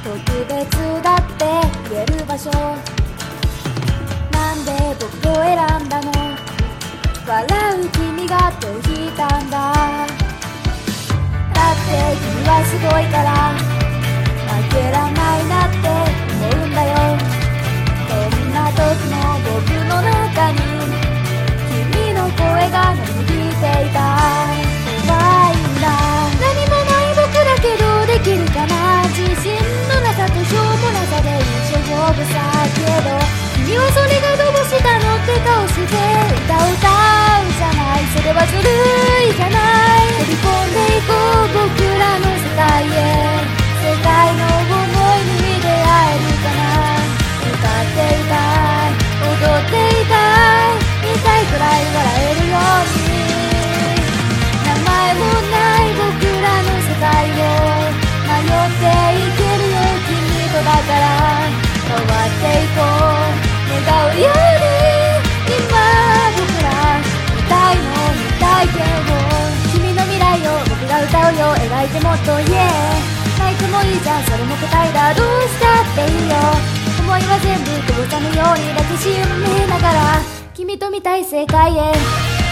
特別だって言える場所、なんで僕を選んだの、笑う君が手を引いたんだ。だって君はすごいから負けらないなって思うんだよ。どんな時も僕の中に君の声が鳴り響いていた。怖いんだ、何もない僕だけどできるかな。自信のなさとしょうもなさで一生勝負さ。けど君はそれがどうしたのって顔して歌を歌うじゃない。それはずるいじゃない。飛び込んでいこう僕らの世界へ。世界の想いに出会えるかな。歌っていたい、踊っていたい、痛いくらい笑えるように。名前もない僕らの世界を迷っていけるよ君と。だから変わっていこう願うように。今僕ら見たいの見たいけど、君の未来を僕が歌うよ。描いてもっと言え、泣いてもいいじゃんそれも答えだ。どうしたっていいよ、思いは全部こぼさぬように抱きしめながら君と見たい世界へ。